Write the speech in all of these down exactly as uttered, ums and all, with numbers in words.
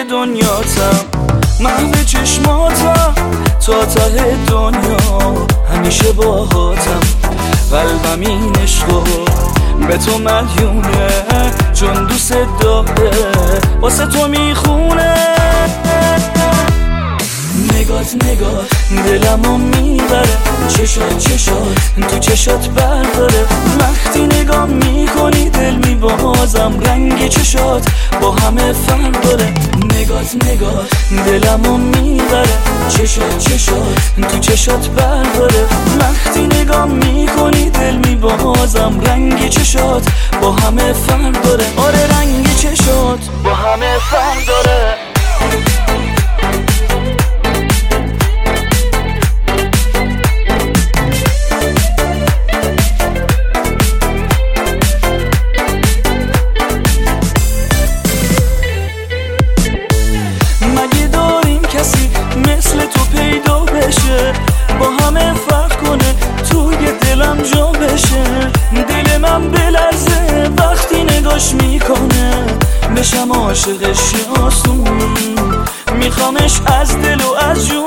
توی دنیاتم، محو چشماتم، تا ته دنیا همیشه باهاتم. قلبم این عشقو به تو مدیونه، چون دوست داره واسه تو میخونه. نگات نگات دلمو میبره، چشات چشات تو چشات برداره. وقتی نگاه میکنی دل میبازم، رنگ چشات با همه فرق داره. نگات نگات دلمو میبره، چشات چشات تو چشات برداره. وقتی نگاه میکنی دل میبازم، رنگ چشات با همه فرق داره. آره رنگ چشات با همه فرق داره. مثل تو پیدا بشه، با همه فرق کنه، توی دلم جا بشه. دل من بلرزه وقتی نگاش میکنه، بشم عاشقش آسون، میخوامش از دل و از جون.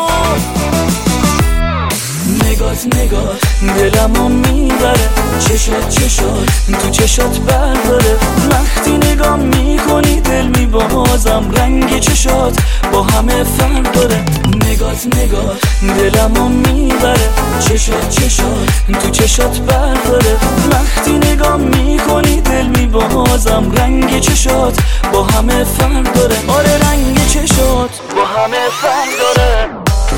نگات نگات دلمو میبره، چشات چشات تو چشات برداره. وقتی نگاه میکنی دل میبازم، رنگ چشات با همه فرق داره. نگات نگات دلمو میبره، چشات چشات تو چشات برداره. وقتی نگاه میکنی دل میبازم، رنگ چشات با همه فرق داره. آره رنگ چشات با همه فرق داره.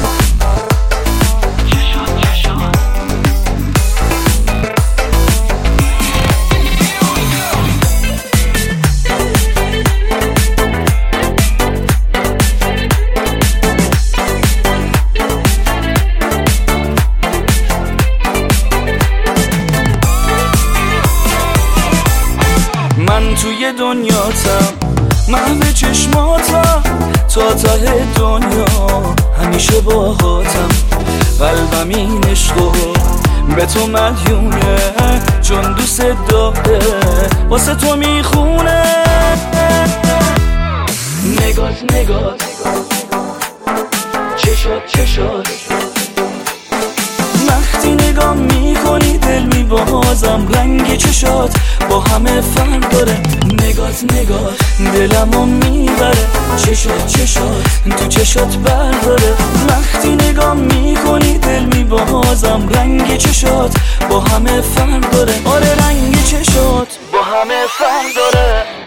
من توی دنیاتم، محو چشماتم، تا ته دنیا همیشه باهاتم. قلبم این عشقو به تو مدیونه، چون دوست داره واسه تو میخونه. نگات نگات چشات چشات وقتی نگاه میکنی دل میبازم، رنگ چشات با همه فرق داره. نگات نگات دلمو میبره، چشات چشات تو چشات برداره. وقتی نگاه میکنی دل میبازم، رنگ چشات با همه فرق داره. آره رنگ چشات با همه فرق داره.